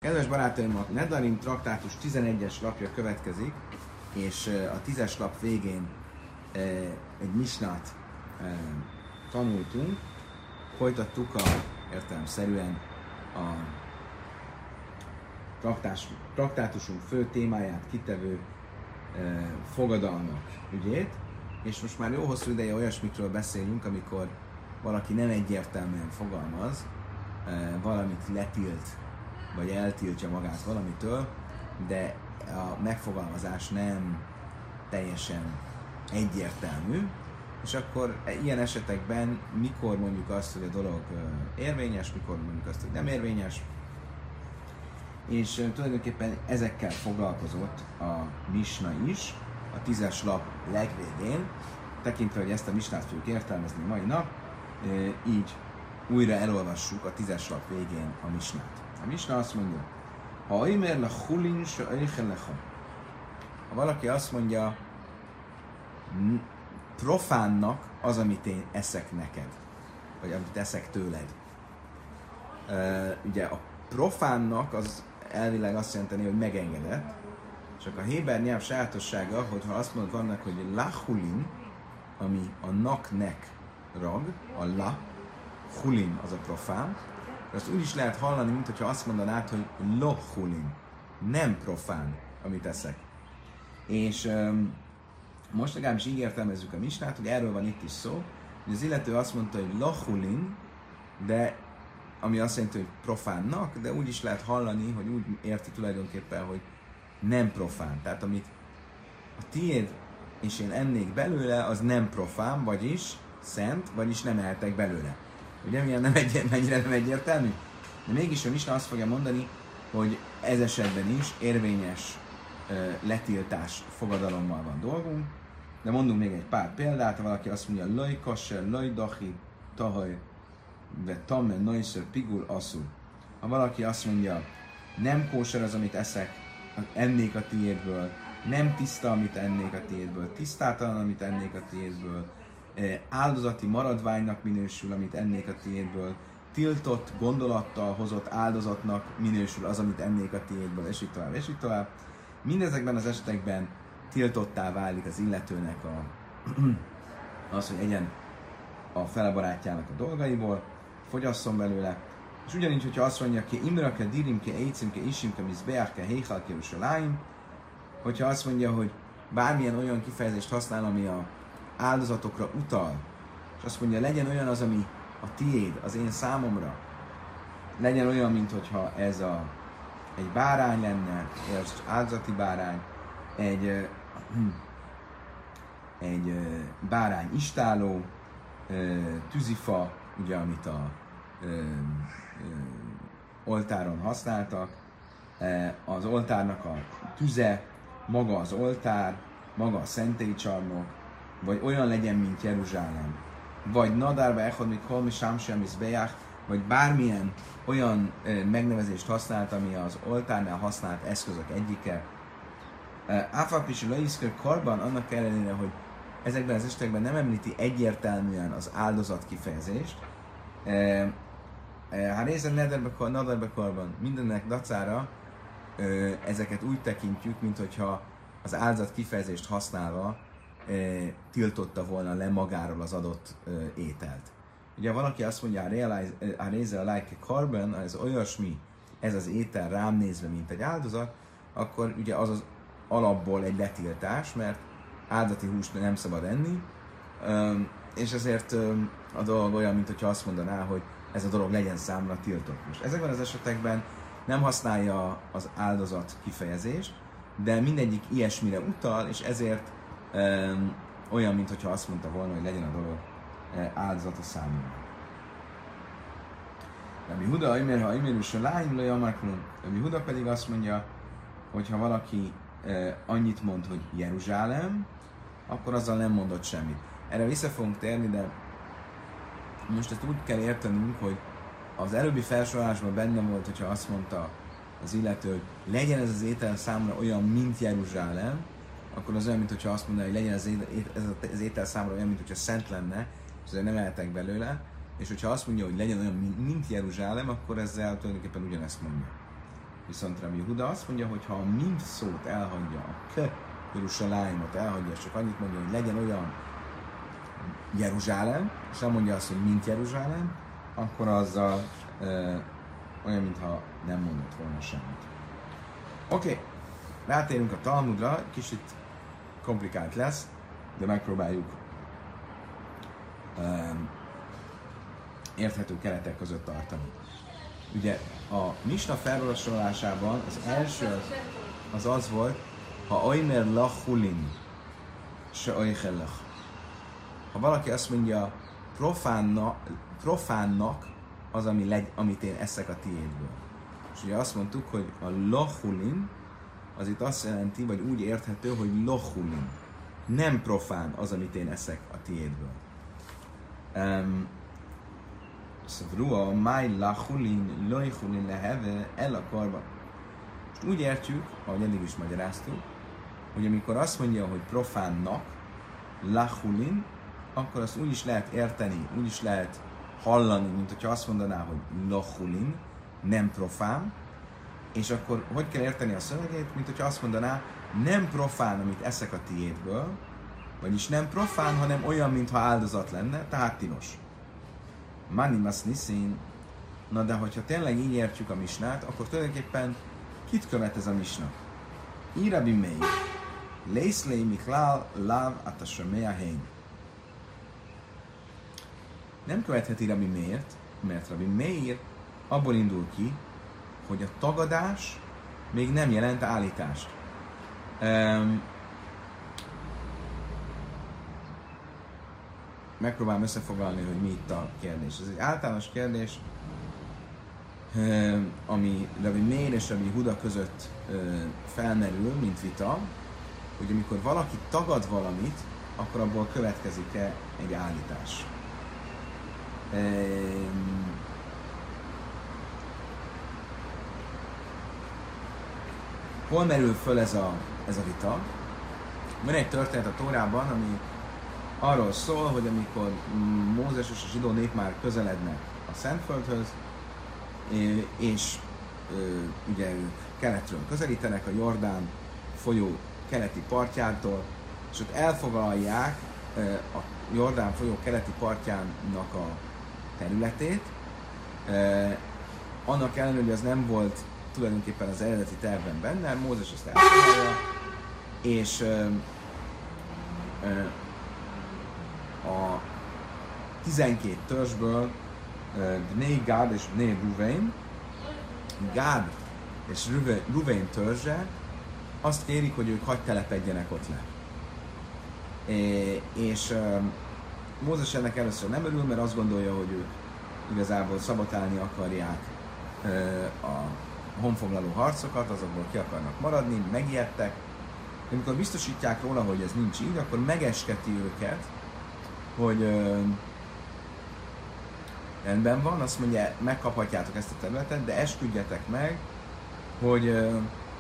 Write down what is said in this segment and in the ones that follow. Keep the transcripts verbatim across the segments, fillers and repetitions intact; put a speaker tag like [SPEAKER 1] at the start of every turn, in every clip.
[SPEAKER 1] Kedves barátaim, a Nedarim traktátus tizenegyes lapja következik, és a tízes lap végén egy misnát tanultunk, folytattuk a, értelemszerűen a traktás, traktátusunk fő témáját kitevő fogadalmak ügyét, és most már jó hosszú ideje olyasmikről beszélünk, amikor valaki nem egyértelműen fogalmaz, valamit letilt, vagy eltiltja magát valamitől, de a megfogalmazás nem teljesen egyértelmű, és akkor ilyen esetekben mikor mondjuk azt, hogy a dolog érvényes, mikor mondjuk azt, hogy nem érvényes, és tulajdonképpen ezekkel foglalkozott a misna is, a tízes lap legvégén, tekintve, hogy ezt a misnát fogjuk értelmezni mai nap, így újra elolvassuk a tízes lap végén a misnát. A misna azt mondja, ha oimer le hulin se eichen lecha. Ha valaki azt mondja, profánnak az, amit én eszek neked, vagy amit eszek tőled. Uh, ugye a profánnak az elvileg azt jelenteni, hogy megengedett, csak a héber nyelv sajátossága, hogyha azt mondod vannak, hogy lachulin, ami a nak-nek rag, a la, hulin az a profán, azt úgy is lehet hallani, mint hogyha azt mondanád, hogy lohulin, nem profán, amit eszek. És um, most legalábbis így értelmezzük a misnát, hogy erről van itt is szó, hogy az illető azt mondta, hogy lohulin, de ami azt jelenti, hogy profánnak, de úgy is lehet hallani, hogy úgy érti tulajdonképpen, hogy nem profán. Tehát amit a tiéd és én ennék belőle, az nem profán, vagyis szent, vagyis nem ehetek belőle. Ugye milyen nem egy, mennyire nem egyértelmű? De mégis a misna azt fogja mondani, hogy ez esetben is érvényes uh, letiltás fogadalommal van dolgunk. De mondunk még egy pár példát, ha valaki azt mondja, loj kasser, loj dachi, tahaj, ve tamme, noiszer, pigul, asszul. Ha valaki azt mondja, nem kóser az, amit eszek, ennék a tiédből, nem tiszta, amit ennék a tiédből, tisztátalan, amit ennék a tiédből, áldozati maradványnak minősül, amit ennék a tiédből, tiltott gondolattal hozott áldozatnak minősül az, amit ennék a tiédből, és így tovább, és így tovább. Mindezekben az esetekben tiltottá válik az illetőnek a, az, hogy egyen a fele barátjának a dolgaiból, fogyasszon belőle, és ugyanígy, hogyha azt mondja ki, imrake, dirimke, écimke, isimke, mizbeachke, héjchal, Jeruzsálim, hogyha azt mondja, hogy bármilyen olyan kifejezést használ, ami a áldozatokra utal, és azt mondja, legyen olyan az, ami a tiéd, az én számomra, legyen olyan, mint hogyha ez a, egy bárány lenne, egy áldozati bárány, egy, egy bárány istáló, tűzifa, ugye, amit a ö, ö, oltáron használtak, az oltárnak a tüze, maga az oltár, maga a szentélycsarnok, vagy olyan legyen, mint Jeruzsálem, vagy Nadárba echod, még holmi sámsem is bejár, vagy bármilyen olyan ö, megnevezést használt, ami az oltárnál használt eszközök egyike. Áfapisi laiszkör karban, annak ellenére, hogy ezekben az esetekben nem említi egyértelműen az áldozat kifejezést. Ha részen nadarbe karban mindennek dacára ezeket úgy tekintjük, mint hogyha az áldozat kifejezést használva tiltotta volna le magáról az adott ételt. Ugye valaki azt mondja, ha része a like karban, ez olyasmi, ez az étel rám nézve, mint egy áldozat, akkor ugye az az alapból egy letiltás, mert áldati húst nem szabad enni, és ezért a dolog olyan, mint hogyha azt mondaná, hogy ez a dolog legyen számra tiltott. Most ezekben az esetekben nem használja az áldozat kifejezést, de mindegyik ilyesmire utal, és ezért um, olyan, mint hogyha azt mondta volna, hogy legyen a dolog áldozata számomra. Rabbi Huda, Aimer, ha Aimerus a lány, laj amarkulum. Rabbi Huda pedig azt mondja, hogy ha valaki uh, annyit mond, hogy Jeruzsálem, akkor azzal nem mondott semmit. Erre vissza fogunk térni, de most ezt úgy kell értenünk, hogy az előbbi felsorolásban benne volt, hogyha azt mondta az illető, hogy legyen ez az étel számra olyan, mint Jeruzsálem, akkor az olyan, mintha azt mondaná, hogy legyen ez az étel számra olyan, mintha szent lenne, és azért nem ehetek belőle, és hogyha azt mondja, hogy legyen olyan, mint Jeruzsálem, akkor ezzel tulajdonképpen ugyanezt mondja. Viszont Rabbi Huda azt mondja, hogy ha a mint szót elhagyja, a k Jeruzsálemot elhagyja, és csak annyit mondja, hogy legyen olyan Jeruzsálem, és nem mondja azt, hogy mint Jeruzsálem, akkor azzal e, olyan, mintha nem mondott volna semmit. Oké, okay. Rátérünk a Talmudra, kicsit komplikált lesz, de megpróbáljuk um, érthető keretek között tartani. Ugye a Misna felolvasásában az első az az volt, ha oimer lachulin, se oichelach. Ha valaki azt mondja, profánna, profánnak az, ami legy, amit én eszek a tiédből. És ugye azt mondtuk, hogy a lachulin, az itt azt jelenti, vagy úgy érthető, hogy lachulin. Nem profán az, amit én eszek a tiédből. Um, Szóval, máj lachulin, lojchulin leheve, el a karba. Most úgy értjük, ahogy eddig is magyaráztuk, hogy amikor azt mondja, hogy profánnak, lachulin, akkor azt úgy is lehet érteni, úgy is lehet hallani, mint hogyha azt mondaná, hogy lachulin, nem profán, és akkor hogy kell érteni a szövegét, mint hogyha azt mondaná, nem profán, amit eszek a tiédből, vagyis nem profán, hanem olyan, mintha áldozat lenne, tehát tilos. Manimas niszin. Na de hogyha tényleg így értjük a misnát, akkor tulajdonképpen kit követ ez a misna? Irabi Meir. Lészlé Miklál Láv Atasamea Hein. Nem követheti Rabbi Meirt, mert Rabbi Meir abból indul ki, hogy a tagadás még nem jelent állítást. Um, Megpróbálom összefoglalni, hogy mi itt a kérdés. Ez egy általános kérdés, ami Rabbi Meir és Rabbi Huda között felmerül, mint vita, hogy amikor valaki tagad valamit, akkor abból következik-e egy állítás. Hol merül föl ez a, ez a vita? Van egy történet a Tórában, ami arról szól, hogy amikor Mózes és a zsidó nép már közelednek a Szentföldhöz, és ugye ők keletről közelítenek a Jordán folyó keleti partjától, és ott elfoglalják a Jordán folyó keleti partjának a területét. Annak ellenére, hogy az nem volt tulajdonképpen az eredeti tervben benne, Mózes ezt elfoglalja, és a tizenkét törzsből Bnei Gád és Bnei Ruvain, Gád és Ruvain törzse azt kérik, hogy ők hadd telepedjenek ott le. É, és um, Mózes ennek először nem örül, mert azt gondolja, hogy ők igazából szabotálni akarják uh, a honfoglaló harcokat, azokból ki akarnak maradni, megijedtek. De amikor biztosítják róla, hogy ez nincs így, akkor megesketi őket, hogy uh, rendben van, azt mondja, megkaphatjátok ezt a területet, de esküdjetek meg, hogy uh,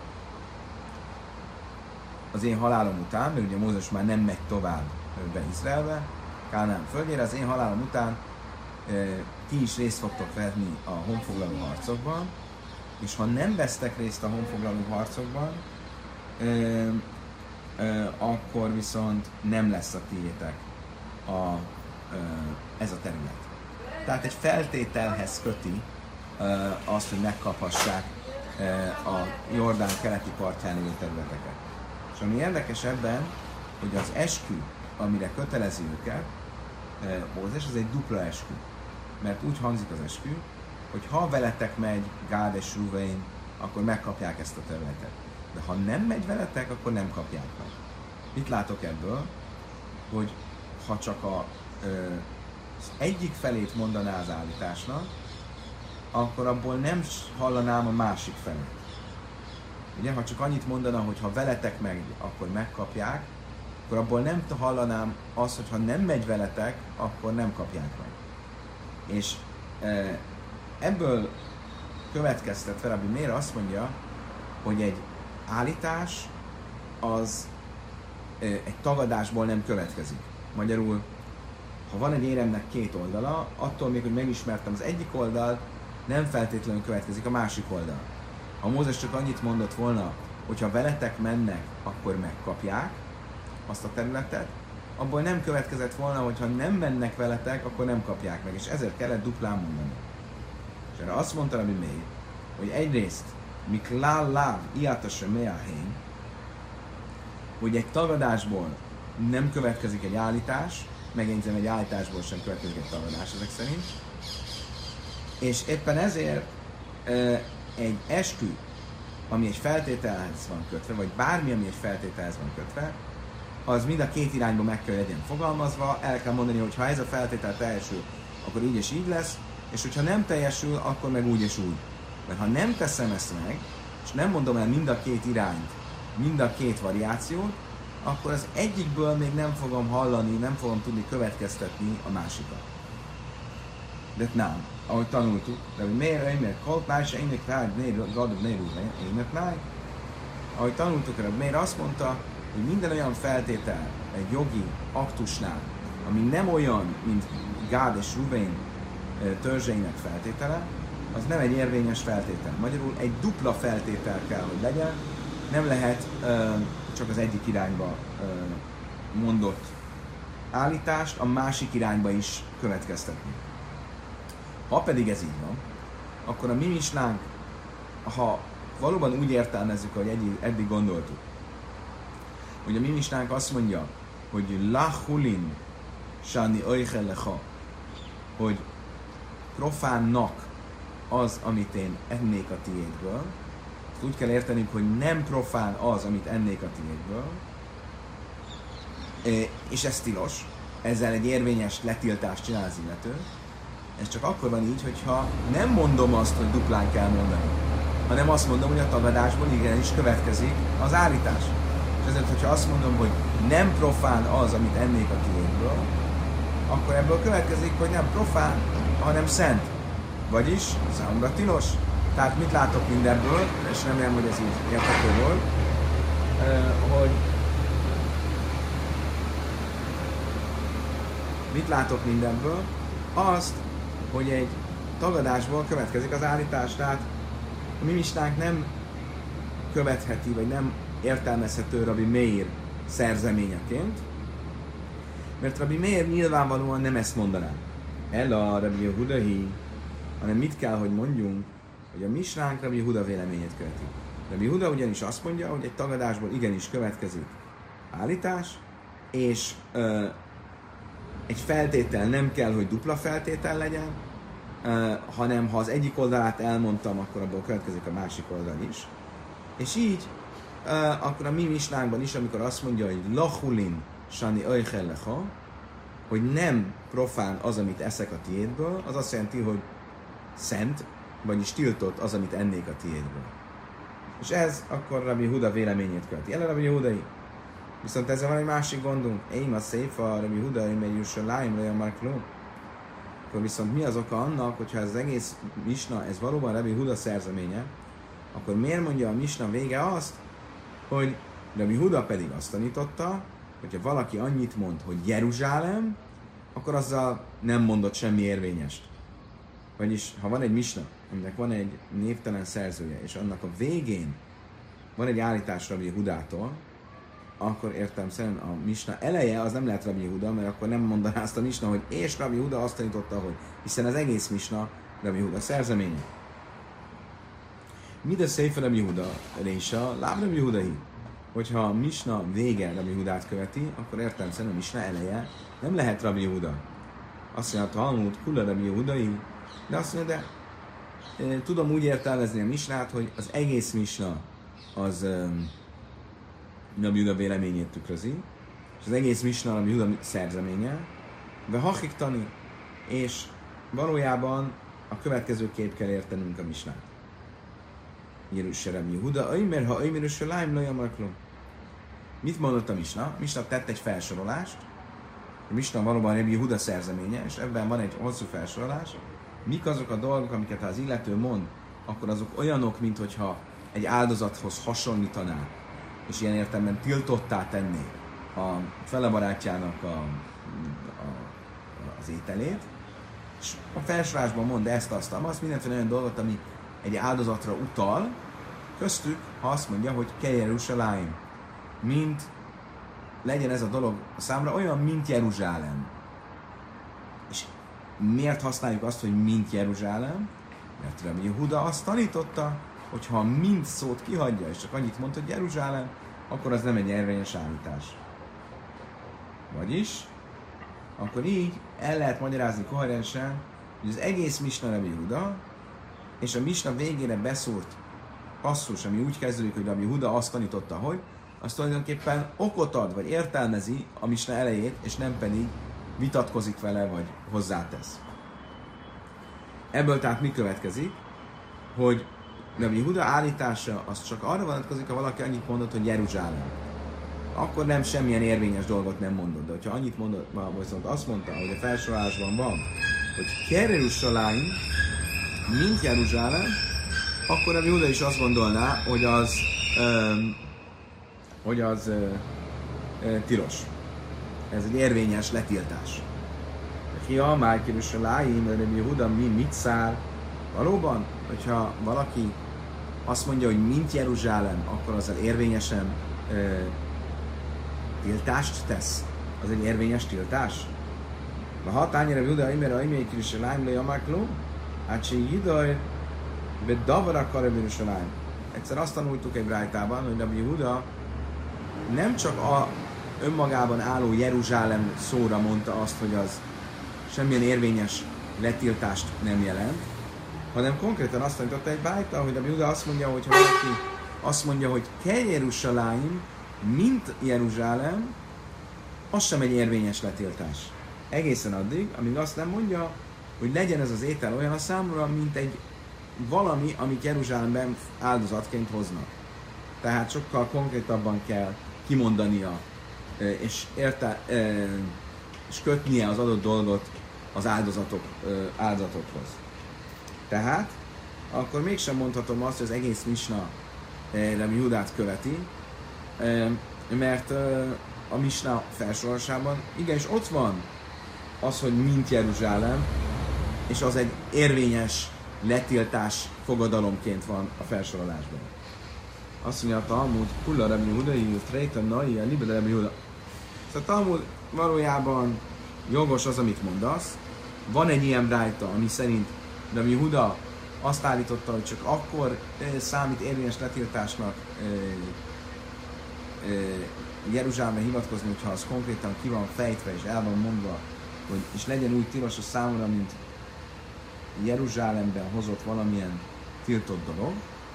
[SPEAKER 1] az én halálom után, mert ugye Mózes már nem megy tovább be Izraelbe, Kánaán földjére, az én halálom után uh, ti is részt fogtok venni a honfoglaló harcokban, és ha nem vesztek részt a honfoglaló harcokban, uh, uh, akkor viszont nem lesz a tiétek a, uh, ez a terület. Tehát egy feltételhez köti uh, azt, hogy megkaphassák uh, a Jordán keleti partján élő területeket. És ami érdekes ebben, hogy az eskü, amire kötelezi őket, uh, Mózes, az egy dupla eskü. Mert úgy hangzik az eskü, hogy ha veletek megy Gád és Ruvain, akkor megkapják ezt a területet. De ha nem megy veletek, akkor nem kapják meg. Mit látok ebből? Hogy ha csak a uh, az egyik felét mondaná az állításnak, akkor abból nem hallanám a másik felét. Ugye, ha csak annyit mondana, hogy ha veletek megy, akkor megkapják, akkor abból nem hallanám azt, hogy ha nem megy veletek, akkor nem kapják meg. És e, ebből következtetve Rabbi Meir azt mondja, hogy egy állítás az e, egy tagadásból nem következik. Magyarul, ha van egy éremnek két oldala, attól még, hogy megismertem az egyik oldalt, nem feltétlenül következik a másik oldal. Ha Mózes csak annyit mondott volna, hogyha veletek mennek, akkor megkapják azt a területet, abból nem következett volna, hogy ha nem mennek veletek, akkor nem kapják meg, és ezért kellett duplán mondani. És erre azt mondta Rabbi Meir, hogy egyrészt, miklál láv, iátase meahén, hogy egy tagadásból nem következik egy állítás, megjegyzem, egy állításból sem következik egy tagadás ezek szerint, és éppen ezért egy eskü, ami egy feltételhez van kötve, vagy bármi, ami egy feltételhez van kötve, az mind a két irányba meg kell legyen fogalmazva, el kell mondani, hogy ha ez a feltétel teljesül, akkor így és így lesz, és hogyha nem teljesül, akkor meg úgy és úgy. Mert ha nem teszem ezt meg, és nem mondom el mind a két irányt, mind a két variációt, akkor az egyikből még nem fogom hallani, nem fogom tudni következtetni a másikat. De nem, ahogy tanultuk, de hogy miért, miért kolpál, és ének rá, gadog nérúzva, ének rá. Ahogy tanultuk, de miért azt mondta, hogy minden olyan feltétel egy jogi aktusnál, ami nem olyan, mint Gád és Rubén törzseinek feltétele, az nem egy érvényes feltétel. Magyarul egy dupla feltétel kell, hogy legyen, nem lehet ö, csak az egyik irányba ö, mondott állítást a másik irányba is következtetni. Ha pedig ez így van, akkor a mi misnánk, ha valóban úgy értelmezzük, ahogy eddig, eddig gondoltuk, hogy a mi misnánk azt mondja, hogy lachulin shani oichel lecha, hogy profánnak az, amit én ennék a tiédből, úgy kell értenünk, hogy nem profán az, amit ennék a tiédből, és ez tilos, ezzel egy érvényes letiltást csinál az illető. Ez csak akkor van így, hogyha nem mondom azt, hogy duplán kell mondani, hanem azt mondom, hogy a tagadásból igenis következik az állítás. És ezért, hogyha azt mondom, hogy nem profán az, amit ennék a tiédből, akkor ebből következik, hogy nem profán, hanem szent. Vagyis számomra tilos. Tehát mit látok mindenből, és remélem, hogy ez így érthető volt, hogy mit látok mindenből? Azt, hogy egy tagadásból következik az állítás. Tehát a mi misnánk nem követheti, vagy nem értelmezhető Rabbi Meir szerzeményeként, mert Rabbi Meir nyilvánvalóan nem ezt mondaná. El a Rabbi Yehudahi, hanem mit kell, hogy mondjunk, hogy a misnánk Rabbi Yehuda véleményét követi. Rabbi Yehuda ugyanis azt mondja, hogy egy tagadásból igenis következik állítás, és ö, egy feltétel nem kell, hogy dupla feltétel legyen, ö, hanem ha az egyik oldalát elmondtam, akkor abból következik a másik oldal is. És így, ö, akkor a mi misnánkban is, amikor azt mondja, hogy lachulin shani oichel lecha, hogy nem profán az, amit eszek a tiédből, az azt jelenti, hogy szent, vagyis tiltott az, amit ennék a tiédből. És ez akkor Rabbi Yehuda véleményét követi. El a Rabbi Yehudai. Viszont ezzel van egy másik gondunk. Én a széfa, Rabbi Yehuda, én megy Yerushalayim, Leja Markló. Akkor viszont mi az oka annak, hogyha ez az egész misna, ez valóban Rabbi Yehuda szerzeménye, akkor miért mondja a misna vége azt, hogy Rabbi Yehuda pedig azt tanította, hogyha valaki annyit mond, hogy Jeruzsálem, akkor azzal nem mondott semmi érvényest. Vagyis, ha van egy misna, aminek van egy névtelen szerzője, és annak a végén van egy állítás Rabbi Yehudától, akkor értem szerint a misna eleje az nem lehet Rabbi Yehuda, mert akkor nem mondaná azt a misna, hogy és Rabbi Yehuda azt tanította, hogy hiszen az egész misna Rabbi Yehuda szerzeménye. Mi de szépen Rabbi Yehuda résa, láb Rabbi Yehudai. Hogyha a misna vége Rabbi Yehudát követi, akkor értem szerint a misna eleje nem lehet Rabbi Yehuda. Azt mondja, Talmud, kula Rabbi Yehudai, de azt mondja, de e, tudom úgy értelmezni a misnát, hogy az egész misna az um, Rabbi Yehuda véleményét tükrözi, és az egész misna Rabbi Yehuda szerzeménye, de hachiktani, és valójában a következő kép kell értenünk a misnát. Jeruzsálem Yehuda, Aimer, ha Aimer Yerushalayim, Leja Markló. Mit mondott a misna? A misna tett egy felsorolást, a misna valóban Rabbi Yehuda szerzeménye, és ebben van egy hosszú felsorolás. Mik azok a dolgok, amiket az illető mond, akkor azok olyanok, mint hogyha egy áldozathoz hasonlítaná, és ilyen értelemben tiltottá tenné a fele barátjának a, a, az ételét, és a felsorolásban mond ezt, azt, azt, mindenféle olyan dolgot, ami egy áldozatra utal, Köztük, ha azt mondja, hogy ke Jeruzsálem, mint legyen ez a dolog a számra olyan, mint Jeruzsálem. És miért használjuk azt, hogy mint Jeruzsálem? Mert Rabbi Yehuda azt tanította, hogy ha mint szót kihagyja, és csak annyit mond, hogy Jeruzsálem, akkor az nem egy érvényes állítás. Vagyis, akkor így el lehet magyarázni koherensen, hogy az egész Misna Rabbi Yehuda, és a Misna végére beszúrt passzus, ami úgy kezdődik, hogy Rabbi Yehuda azt tanította, hogy az tulajdonképpen okot ad, vagy értelmezi a Misna elejét, és nem pedig vitatkozik vele, vagy hozzátesz. Ebből tehát mi következik? Hogy Rabbi Yehuda állítása az csak arra vonatkozik, ha valaki annyit mondott, hogy Jeruzsálem. Akkor nem semmilyen érvényes dolgot nem mondott. De hogyha annyit mondott, viszont azt mondta, hogy a felsorolásban van, hogy Jeruzsálem, mint Jeruzsálem, akkor Rabbi Yehuda is azt gondolná, hogy az, um, hogy az uh, uh, tilos. Ez egy érvényes letiltás. Hi, már Jeruzsálem, Rabbi Yehuda mi mit száll? Valóban, hogyha valaki azt mondja, hogy mint Jeruzsálem, akkor azzal érvényesen uh, tiltást tesz. Az egy érvényes tiltás? Ha hatányra Rabbi Yehuda, imére a imére Jeruzsálem, le jamákló, hát se jidaj, be davarak a Jeruzsálem. Egyszer azt tanultuk egy brájtában, hogy Rabbi Yehuda nem csak a önmagában álló Jeruzsálem szóra mondta azt, hogy az semmilyen érvényes letiltást nem jelent, hanem konkrétan azt tanította egy brájta, hogy Rabbi Yehuda azt mondja, hogy ha valaki azt mondja, hogy ke Jeruzsálem, mint Jeruzsálem, az sem egy érvényes letiltás. Egészen addig, amíg azt nem mondja, hogy legyen ez az étel olyan a számomra, mint egy valami, amit Jeruzsálemben áldozatként hoznak. Tehát sokkal konkrétabban kell kimondania, és, érte, és kötnie az adott dolgot az áldozatok, áldozatokhoz. Tehát, akkor mégsem mondhatom azt, hogy az egész Misna Rabbi Yehudát követi, mert a Misna felsorolásában igenis ott van az, hogy mint Jeruzsálem, és az egy érvényes letiltás fogadalomként van a felsorolásban. Azt mondja a Talmud, Kulla Rabbi Yehuda, Tréta, Nai, a Libe Rabbi Yehuda. Szóval a Talmud valójában jogos az, amit mondasz. Van egy ilyen brájta, ami szerint Rabbi Yehuda azt állította, hogy csak akkor e, számít érvényes letiltásnak e, e, Jeruzsálemre hivatkozni, hogyha az konkrétan ki van fejtve és el van mondva, hogy és legyen úgy tilos a számomra, mint Jeruzsálemben hozott valamilyen tiltott dolog,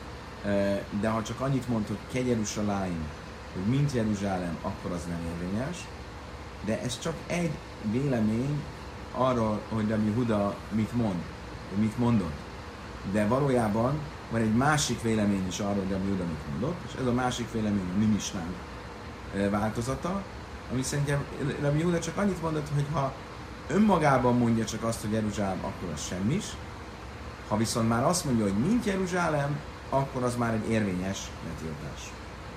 [SPEAKER 1] de ha csak annyit mond, hogy ke Jeruzsálem, hogy mint Jeruzsálem, akkor az nem érvényes. De ez csak egy vélemény arról, hogy Rabbi Yehuda mit mond, hogy mit mondott. De valójában van egy másik vélemény is arról, hogy Rabbi Yehuda mit mondott, és ez a másik vélemény a mi misnánk változata, ami szerintem Rabbi Yehuda csak annyit mondott, hogy ha önmagában mondja csak azt, hogy Jeruzsálem, akkor az semmis. Ha viszont már azt mondja, hogy mint Jeruzsálem, akkor az már egy érvényes letiltás.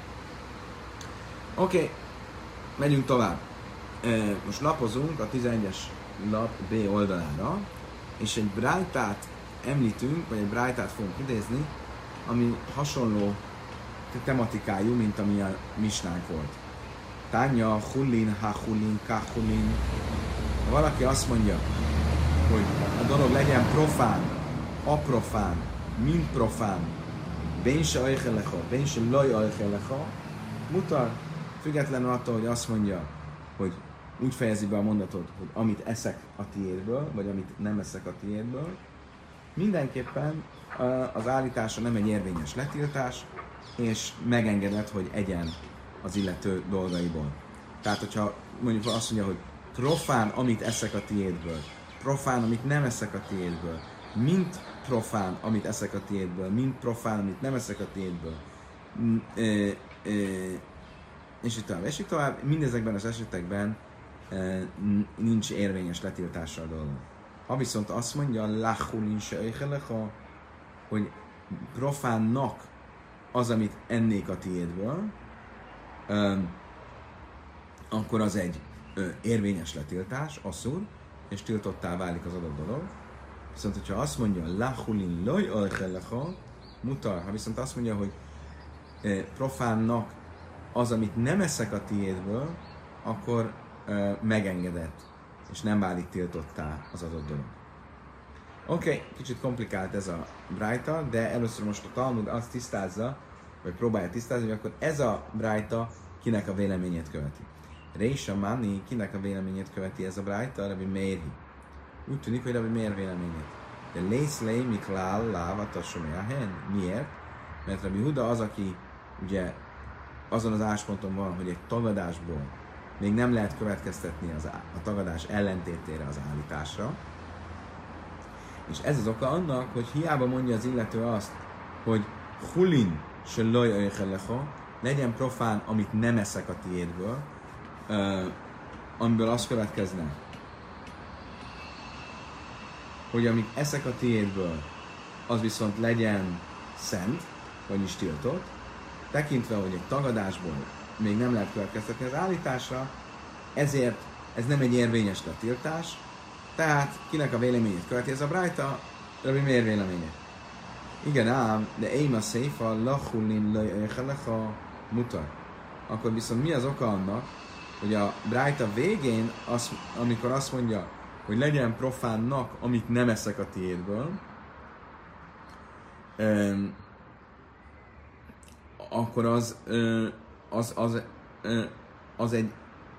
[SPEAKER 1] Oké, okay. Megyünk tovább. Most lapozunk a tizenegyes lap B oldalára, és egy brájtát említünk, vagy egy brájtát fogunk idézni, ami hasonló tematikájú, mint ami a misnánk volt. Tánya, hullin, ha hullin, ka hullin. Ha valaki azt mondja, hogy a dolog legyen profán, aprofán, mint profán, bén se ajchelecha, bén se laj ajchelecha, mutar, függetlenül attól, hogy azt mondja, hogy úgy fejezi be a mondatot, hogy amit eszek a tiédből, vagy amit nem eszek a tiédből, mindenképpen az állítása nem egy érvényes letiltás, és megengedett, hogy egyen az illető dolgaiból. Tehát, hogyha mondjuk azt mondja, hogy profán, amit eszek a tiédből, profán, amit nem eszek a tiédből, mint profán, amit eszek a tiédből, mint profán, amit nem eszek a tiédből, és így tovább, és így tovább, mindezekben az esetekben nincs érvényes letiltással a dolog. Ha viszont azt mondja, lachulin se öjchelecha, hogy profánnak az, amit ennék a tiédből, akkor az egy érvényes letiltás, asszur, és tiltottá válik az adott dolog. Viszont, hogyha azt mondja, lachulin loj öjchelecha, mutar, ha viszont azt mondja, hogy profánnak az, amit nem eszek a tiédből, akkor ö, megengedett, és nem válik tiltottá az adott dolog. Oké, okay, kicsit komplikált ez a brájta, de először most a Talmud azt tisztázza, vagy próbálja tisztázni, hogy akkor ez a brájta kinek a véleményét követi. Résa Mani, kinek a véleményét követi ez a brájta? Rabbi Meirhi. Úgy tűnik, hogy Rabbi Meir véleményét. De Lészlé Miklál Lávat a Someahen. Miért? Mert Rabbi Huda az, aki ugye azon az ásponton van, hogy egy tagadásból még nem lehet következtetni az á- a tagadás ellentétére az állításra. És ez az oka annak, hogy hiába mondja az illető azt, hogy hulin se loj öjchelecha, legyen profán, amit nem eszek a tiédből, uh, amiből az következne, hogy amit eszek a tiédből, az viszont legyen szent, vagyis tiltott, tekintve, hogy egy tagadásból még nem lehet következtetni az állításra, ezért ez nem egy érvényes letiltás, tehát kinek a véleményét követi ez a brájta, Rabbi Meir véleménye. Igen ám, de éma széfa lachulin lajjelecha mutar. Akkor viszont mi az oka annak, hogy a brájta végén, az, amikor azt mondja, hogy legyen profánnak, amit nem eszek a tiédből, öm, akkor az, öm, az, az, öm, az egy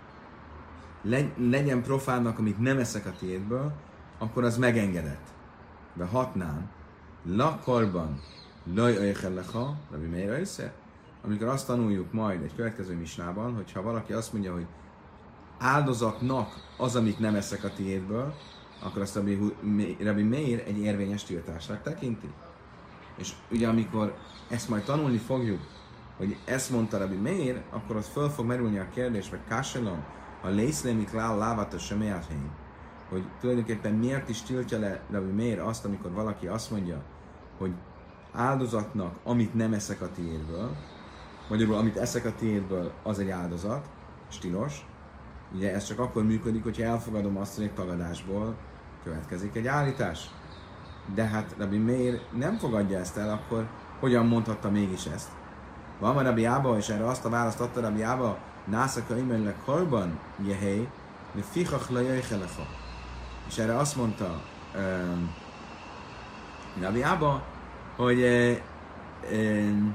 [SPEAKER 1] legyen profánnak, amit nem eszek a tiédből, akkor az megengedett. De hatnám, lakarban laj öjchelecha, Rabbi Meir össze, amikor azt tanuljuk majd egy következő misnában, hogyha valaki azt mondja, hogy áldozatnak az, amit nem eszek a tiédből, akkor azt Rabbi Meir egy érvényes tiltásnak tekinti. És ugye amikor ezt majd tanulni fogjuk, hogy ezt mondta Rabbi Meir, akkor ott föl fog merülni a kérdés, vagy kásselom, a lészlémik lá lávat a semjáthény, hogy tulajdonképpen miért is tiltja le Rabbi Meir azt, amikor valaki azt mondja, hogy áldozatnak, amit nem eszek a tiédből, magyarul amit eszek a tiédből, az egy áldozat, stilos. Ugye ez csak akkor működik, hogyha elfogadom azt, hogy egy tagadásból következik egy állítás. De hát Rabbi Meir nem fogadja ezt el, akkor hogyan mondhatta mégis ezt? Van már Rabbi Ába, és erre azt a választ adta Rabbi Ába, nászaka imenlek korban, jehely, de fichach la jöjjelecha. És erre azt mondta um, Rabbi Ába, hogy uh, um,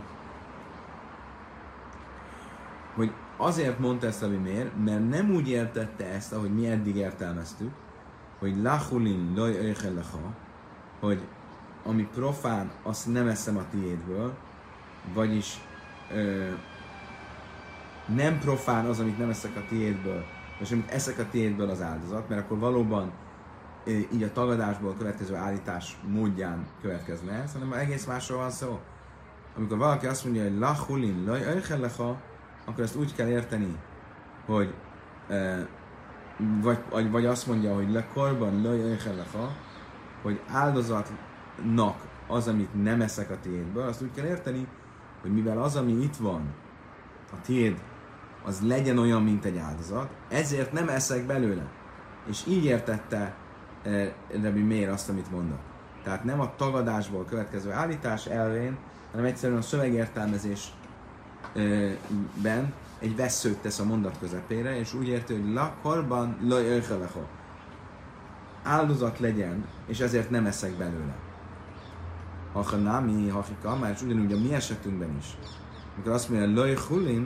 [SPEAKER 1] hogy azért mondta ezt Rabbi Meir, mert nem úgy értette ezt, ahogy mi eddig értelmeztük, hogy lachulin loj öjchelecha, hogy ami profán, azt nem eszem a tiédből, vagyis ö, nem profán az, amit nem eszek a tiédből, és amit eszek a tiédből az áldozat, mert akkor valóban ö, így a tagadásból következő állítás módján következne ez, hanem egész másról van szó. Amikor valaki azt mondja, hogy lachulin loj öjchelecha, akkor ezt úgy kell érteni, hogy ö, vagy, vagy azt mondja, hogy le korban loj öjchelecha, hogy áldozatnak az, amit nem eszek a tiédből, azt úgy kell érteni, hogy mivel az, ami itt van, a tiéd, az legyen olyan, mint egy áldozat, ezért nem eszek belőle. És így értette eh, Rabbi Meir azt, amit mondott. Tehát nem a tagadásból következő állítás elvén, hanem egyszerűen a szövegértelmezésben eh, egy vesszőt tesz a mondat közepére, és úgy érti, hogy la korban la öjchelecha. Áldozat legyen, és ezért nem eszek belőle. Hachanámi, hachika, már ugyanúgy a mi esetünkben is. Amikor azt mondja, loj hulin,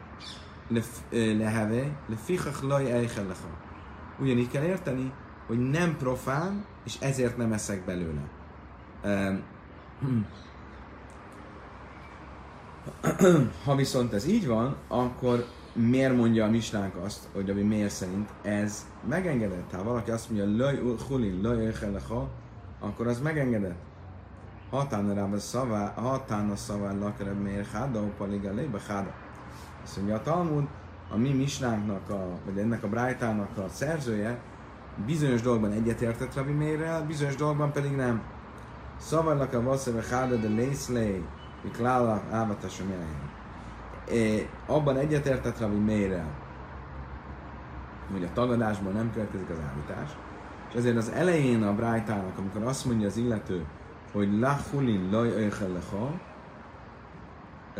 [SPEAKER 1] leheve, lefichach loj eichelecha. Ugyanígy kell érteni, hogy nem profán, és ezért nem eszek belőle. Ha viszont ez így van, akkor miért mondja a misnánk azt, hogy ami miért szerint ez megengedett? Ha valaki azt mondja, loj hulin, loj eichelecha, akkor az megengedett. Hatána szavá, hatána szavá lakere mér háda, opaliga lébe háda. Azt mondja a Talmud, a mi misnánknak, a, vagy ennek a brájtának a szerzője bizonyos dolgokban egyetértett Rabbi Meirrel, bizonyos dolgokban pedig nem. Szavarlak a vasszeve háda, de lészlé, miklála ávatásom jelenjen. Abban egyetértett Rabbi Meirrel, hogy a tagadásból nem következik az állítás, és ezért az elején a brájtának, amikor azt mondja az illető, hogy lachulin laj öjchelecha,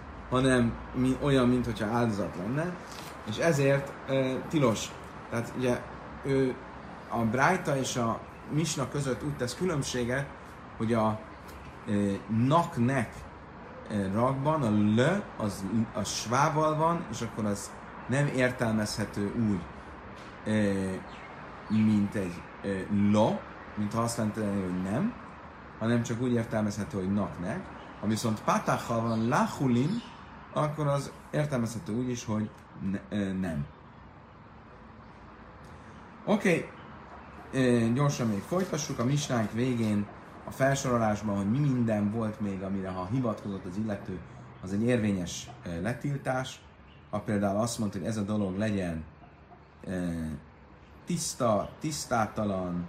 [SPEAKER 1] hanem mi, olyan, mint hogyha áldozat lenne, és ezért e, tilos. Tehát ugye ő a Brájta és a Misna között úgy tesz különbséget, hogy a e, nak-nek e, ragban a l az a svával van, és akkor az nem értelmezhető úgy, e, mint egy e, lo, mint ha azt jelenteni, hogy nem, hanem csak úgy értelmezhető, hogy nak-nek. Ha viszont patákkal van lachulin, akkor az értelmezhető úgy is, hogy ne, e, nem. Oké, okay. Gyorsan még folytassuk a misnánk végén a felsorolásban, hogy mi minden volt még, amire ha hivatkozott az illető, az egy érvényes letiltás. Ha például azt mondta, hogy ez a dolog legyen tiszta, tisztátalan,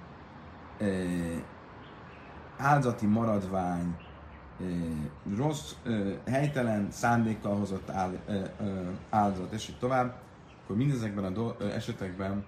[SPEAKER 1] áldozati maradvány, rossz, helytelen szándékkal hozott áldozat, és így tovább, akkor mindezekben a do- esetekben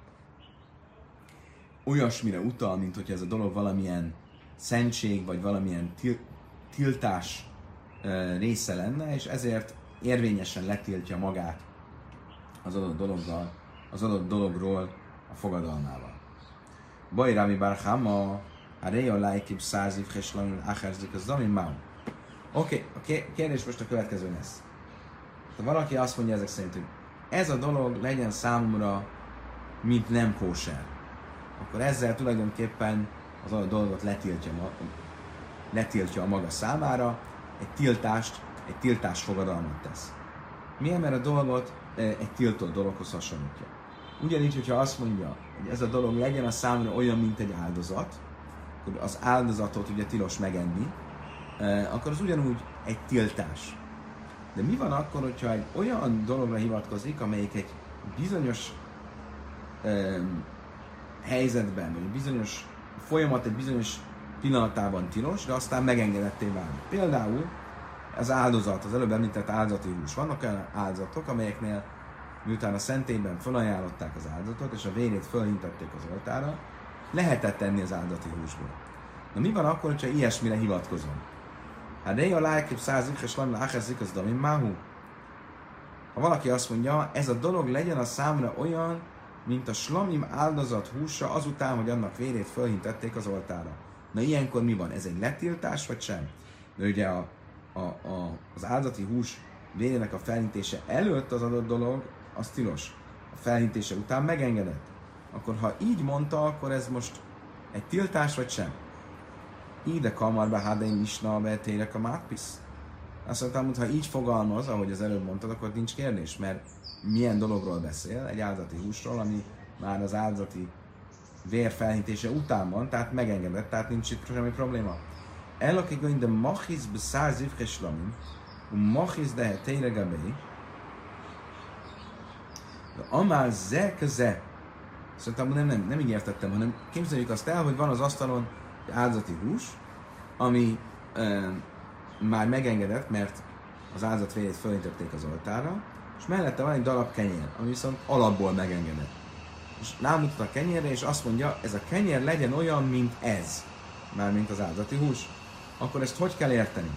[SPEAKER 1] olyasmire utal, mint hogyha ez a dolog valamilyen szentség, vagy valamilyen til- tiltás uh, része lenne, és ezért érvényesen letiltja magát az adott dologgal, az adott dologról a fogadalmával. Baj Rami Bar Chama, a Reja Laikib Százív Heslan Acherzik, az Zamin Mau. Oké, a kérdés most a következő lesz. Ha valaki azt mondja ezek szerint, hogy ez a dolog legyen számomra, mint nem kóser, akkor ezzel tulajdonképpen az a dolgot letiltja, letiltja a maga számára, egy tiltást, egy tiltás fogadalmat tesz. Miért? Mert a dolgot egy tiltott dologhoz hasonlítja. Ugyanígy, hogyha azt mondja, hogy ez a dolog legyen a számra olyan, mint egy áldozat, akkor az áldozatot ugye tilos megenni, akkor az ugyanúgy egy tiltás. De mi van akkor, hogyha egy olyan dologra hivatkozik, amelyik egy bizonyos um, helyzetben, vagy egy bizonyos folyamat, egy bizonyos pillanatában tilos, de aztán megengedetté válik. Például az áldozat, az előbb említett áldozati hús. Vannak olyan áldozatok, amelyeknél miután a szentélyben felajánlották az áldozatot, és a vérét fölhintették az oltára, lehetett tenni az áldozati húsból. Na mi van akkor, hogyha ilyesmire hivatkozom? Hát de a lájkép százik, és van lájkezik, az damin máhu. Ha valaki azt mondja, ez a dolog legyen a számra olyan, mint a slamim áldozat húsa azután, hogy annak vérét fölhintették az oltára. Na ilyenkor mi van? Ez egy letiltás, vagy sem? De ugye a, a, a, az áldozati hús vérének a felhintése előtt az adott dolog, az tilos. A felhintése után megengedett. Akkor ha így mondta, akkor ez most egy tiltás, vagy sem? Ide kamarba hádeim isna betérek a mátpisz. Azt mondtam, hogy ha így fogalmaz, ahogy az előbb mondtad, akkor nincs kérdés, mert milyen dologról beszél, egy áldozati húsról, ami már az áldozati vér felhintése után van, tehát megengedett, tehát nincs itt semmi probléma. Elakik going de machiz beszár zivches lamim, u machiz de heteire gabei, amár ze köze. Szerintem nem, nem, nem így értettem, hanem képzeljük azt el, hogy van az asztalon egy áldozati hús, ami e, már megengedett, mert az áldozat vérét fölintették az oltára, és mellette van egy darab kenyér, ami viszont alapból megengedett. És rámutat a kenyérre, és azt mondja, ez a kenyér legyen olyan, mint ez, mármint az áldozati hús. Akkor ezt hogy kell érteni?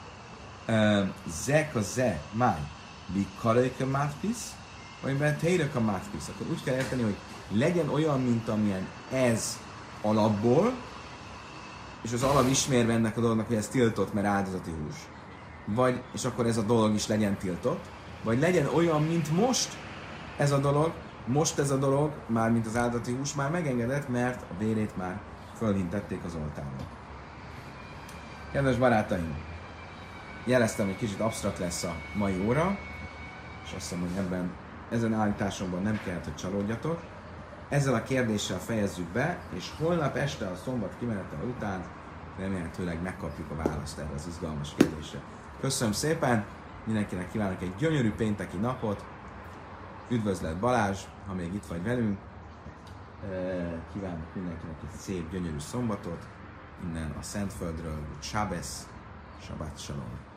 [SPEAKER 1] Zek a ze, máj, bi karajka mátpisz, vagy ben teireka mátpisz. Akkor úgy kell érteni, hogy legyen olyan, mint amilyen ez alapból, és az alap ismérve ennek a dolognak, hogy ez tiltott, mert áldozati hús. Vagy, és akkor ez a dolog is legyen tiltott, vagy legyen olyan, mint most ez a dolog, most ez a dolog, már mint az áldozati hús már megengedett, mert a vérét már fölhintették az oltáron. Kedves barátaim, jeleztem, hogy kicsit absztrakt lesz a mai óra, és azt hiszem, hogy ebben, ezen állításomban nem kellett, hogy csalódjatok. Ezzel a kérdéssel fejezzük be, és holnap este a szombat kimenetel után remélhetőleg megkapjuk a választ erre az izgalmas kérdésre. Köszönöm szépen, mindenkinek kívánok egy gyönyörű pénteki napot, üdvözlet Balázs, ha még itt vagy velünk, kívánok mindenkinek egy szép, gyönyörű szombatot, innen a Szentföldről, Sábesz, Shabbat Shalom.